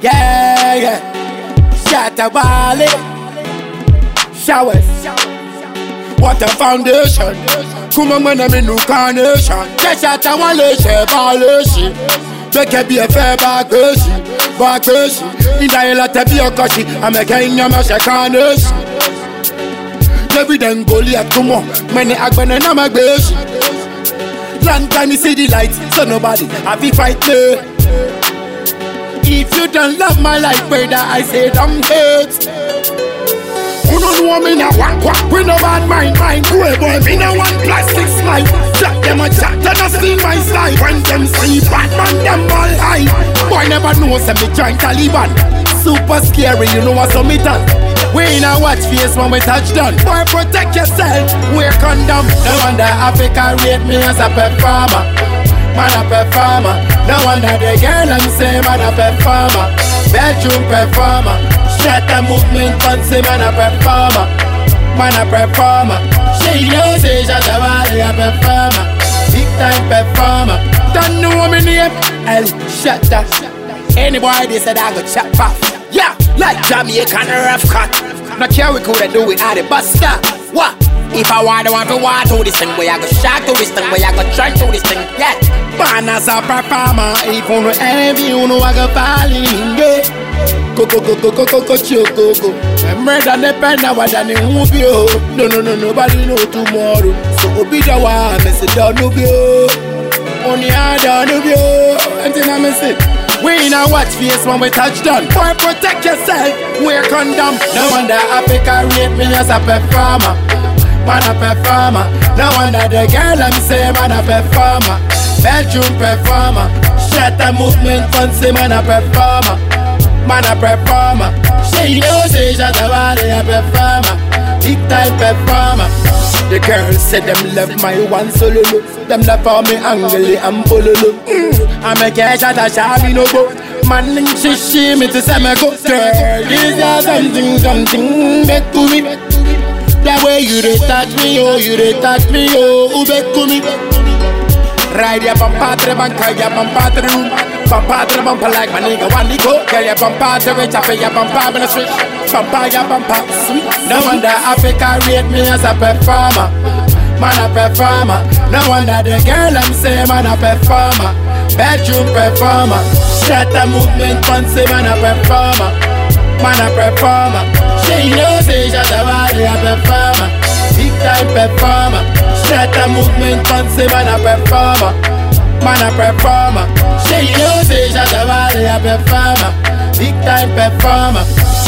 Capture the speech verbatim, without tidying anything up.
Yeah, yeah. Shatta Wale. Showers. What a foundation. Come on, man, I'm in new carnation. Shatta Wale, Shebale. Take be a fair bagage. Bagage. In the lot of your cushy. I'm a king, I'm a carnation. Every then go liat, come on. Many agban and I'm a bitch. Long time you see the lights, so nobody have to fight me. If you don't love my life, brother, I say don't hate. You don't know me now, walk, walk, with no bad mind, mind. Go boy, me no one plastic slide. Jack them a chat, then I see my slide. When them see Batman, them all high. Boy never knows them, me join Taliban. Super scary, you know what's on me done. We in a watch face when we touch down. Boy, protect yourself, wear condom. No wonder Africa rate me as a performer. Man a performer. No wonder the girl I'm say man a performer. Bedroom performer. Shut the movement fancy man a performer. Man a performer. She knows say shut the body a performer. Big time performer. Don't know me name. El Shatta. Any boy they said I go chop off. Yeah, like Jamaican rough cut. No care we coulda do it at the bus stop. What? If I want, I want to want to this thing, where I go shot to this thing, where I go try to this thing. Yeah, man as a performer, if you know envy, you know I go falling in there. Go go go go go go go go go go. I'm ready to depend on what I move you. No no no nobody know tomorrow. So be the one, me say don't know you. Only I don't know you. Until I miss it. We in a watch face when we touch down. Boy, protect yourself, wear condom. No wonder Africa rate me as a performer. Man a performer. No wonder the girl I'm say man a performer. Bedroom performer. Shut the movement fancy man a performer. Man a performer. She knows say shut the body a performer. Big time performer. The girls said them love my one solo. Them love for me angle and pololo. mm. I'm a cash at a shabby no go. Man and she she me to say me go. Girl, this is something, something back to me. The way you dey touch me, oh, you dey touch me, oh, back to me. Ride ya bumper to the bank, ya bumper to the room. Bumper to the bumper like my nigga one go. Girl, ya bumper to the chopper, ya bumper in the street. Bumper, ya bumper, sweet. No wonder Africa rate me as a performer. Man a performer. No wonder the girl I'm say man a performer. Bedroom performer. Shut the movement fancy man a performer. Man a performer. She knows say shut the body a performer. Big time performer. Shut the movement fancy man a performer. Man a performer. She knows say shut the body a performer. Big time performer.